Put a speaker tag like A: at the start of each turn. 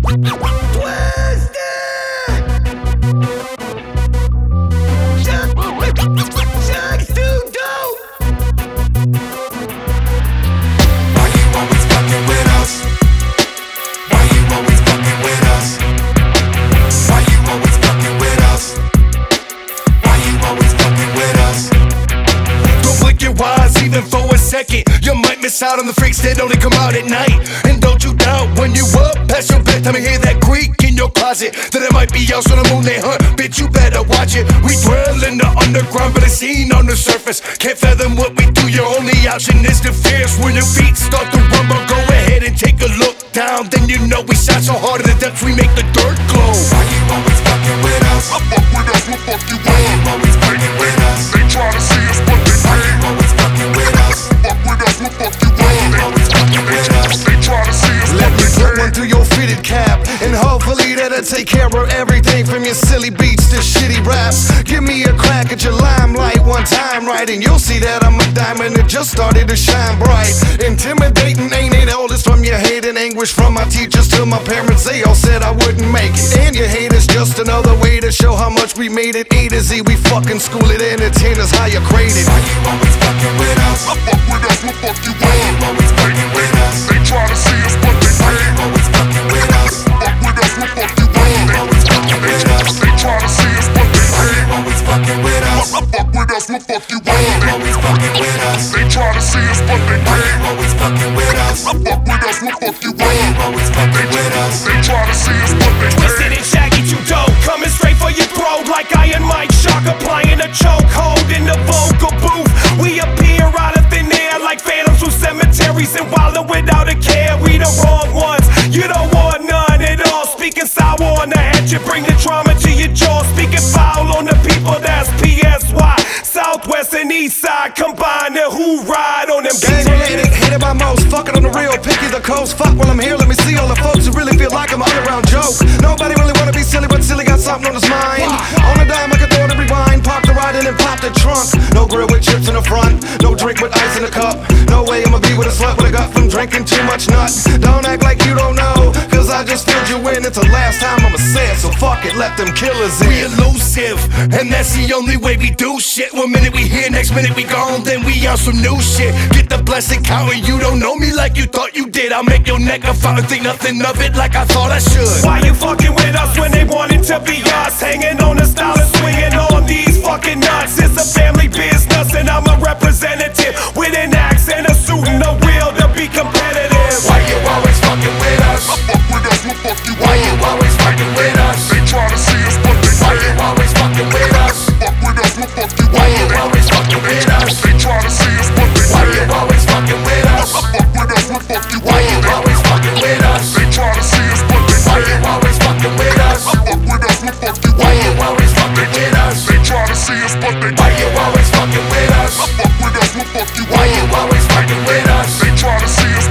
A: Even for a second, you might miss out on the freaks that only come out at night. And don't you doubt when you up past your bedtime and hear that creak in your closet that it might be else on the moon they hunt. Bitch, you better watch it. We dwell in the underground, but it's seen on the surface. Can't fathom what we do. Your only option is to fierce. When your feet start to rumble, go ahead and take a look down. Then you know we shot so hard in the depths we make the dirt glow.
B: Why you always fucking with us? I fuck with us, what fuck you with? Why you always fucking with us? They try to see us, but they ain't always fucking with us. Fuck with us, what fuck you with? Why you always fucking with us? They try to see us,
A: let me put one through your fitted cap, and hopefully that'll take care of everything from your silly beats to shitty raps. Give me a crack at your limelight one time, right, and you'll see that I'm a diamond that just started to shine bright. Intimidating, ain't it? All this from your hate and anguish from my teachers to my parents. They all said I wouldn't make it, and your hate is just another way to show how much we made it. A to Z, we fucking school it, entertainers higher graded.
B: Why you always fucking with us? I fuck with us, what fuck you with? Why you always fucking with us? They try to see us, but they ain't always fucking with us. Fuck with us, what fuck you with? Why you always fucking with us? They try to see us, but they ain't always fucking with us. Fuck with us, what fuck you with? Why you always fucking with us? They try to see us, but they ain't always fucking with us. Fuck with us, what fuck you with? Why you always fucking with us? They try to see us, but they ain't.
C: Twisted and shaggy, too dope, coming straight for your throat like Iron Mike Shock, applying a chokehold in the vocal booth. We appear out of thin air like phantoms through cemeteries and wildin' without a care. We the wrong ones, you don't want none at all. Speaking sour on the head, you bring the trauma to your jaw. Speaking foul on the people, that's PSY. Southwest and East Side combine, and who ride on them
A: gang related, hated by most, fucking on the real, picky the coast. Fuck while I'm here, let me see all the folks who really feel like I'm an underground joke. Nobody really wanna be silly, but silly got something on his mind. On a dime, I can throw the rewind, park the ride in and pop the trunk. No grill with chips in the front, no drink with ice in the cup. No way I'ma be with a slut with a gut from drinking too much nut. Don't act like you don't know, cause I just filled you in. It's the last time I'ma say it, so fuck it, let them killers in. We elusive, and that's the only way we do shit. One minute we here, next minute we gone, then we on some new shit. Get the blessing counting, you don't know me like you thought you did. I'll make your neck a fountain, think nothing of it like I thought I should.
C: Why you fucking with us when they wanted to be us? Hanging on the style and swinging on these fucking nuts. It's a family business and I'm a representative with an axe and a suit and a wheel to be competitive.
B: Why you always fucking with us? I fuck with us, what fuck you with? Why you always fucking with us? They try to see us, but they why you always fucking with us? Fuck with us, what fuck you with? Why you always fucking with us? They try to see us, but they why you always fucking with us? Fuck with us, what fuck you with? Why you always fucking with us? They try to see us, but they why you always fucking with us? Fuck with us, what fuck you with? Why you always fucking with us? They try to see us, but they why you always fucking with us? Fuck with us, what fuck you with? Why you always fucking with us? They try to see us.